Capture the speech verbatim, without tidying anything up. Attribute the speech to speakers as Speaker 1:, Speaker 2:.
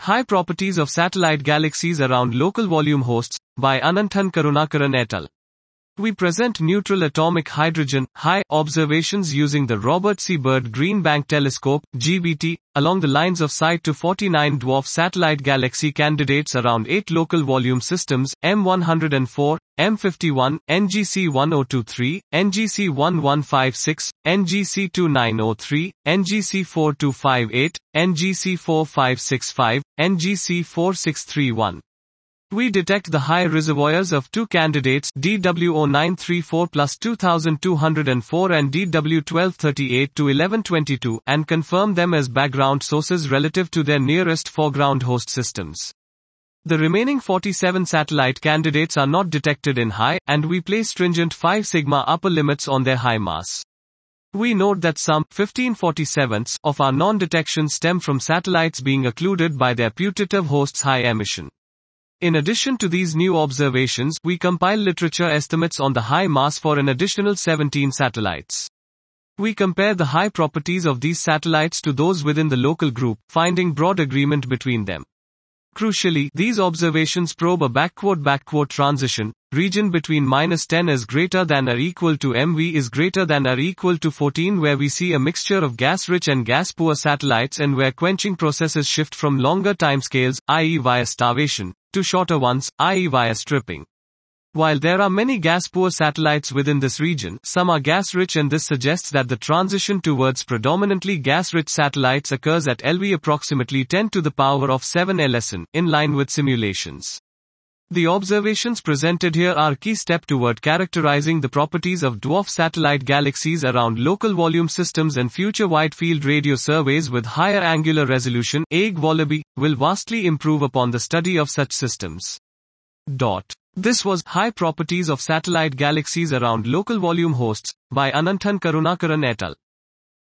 Speaker 1: High Properties of Satellite Galaxies Around Local Volume Hosts, by Ananthan Karunakaran et al. We present neutral atomic hydrogen, high, observations using the Robert C. Byrd Green Bank Telescope, G B T, along the lines of sight to forty-nine dwarf satellite galaxy candidates around eight local volume systems, M one oh four, M fifty-one, N G C one oh two three, N G C one one five six, N G C two nine oh three, N G C four two five eight, N G C four five six five, N G C four six three one. We detect the high reservoirs of two candidates D W zero nine three four plus two thousand two hundred four and D W twelve thirty-eight to eleven twenty-two and confirm them as background sources relative to their nearest foreground host systems. The remaining forty-seven satellite candidates are not detected in high, and we place stringent five sigma upper limits on their high mass. We note that some fifteen forty-sevenths of our non-detection stem from satellites being occluded by their putative hosts' high emission. In addition to these new observations, we compile literature estimates on the high mass for an additional seventeen satellites. We compare the high properties of these satellites to those within the local group, finding broad agreement between them. Crucially, these observations probe a backward-backward transition region between minus ten is greater than or equal to M V is greater than or equal to fourteen, where we see a mixture of gas-rich and gas-poor satellites, and where quenching processes shift from longer timescales, that is via starvation, to shorter ones, that is via stripping. While there are many gas-poor satellites within this region, some are gas-rich, and this suggests that the transition towards predominantly gas-rich satellites occurs at L V approximately ten to the power of seven lsn, in line with simulations. The observations presented here are a key step toward characterizing the properties of dwarf satellite galaxies around local volume systems, and future wide-field radio surveys with higher angular resolution A G Wallaby will vastly improve upon the study of such systems. Dot. This was High Properties of Satellite Galaxies Around Local Volume Hosts by Ananthan Karunakaran et al.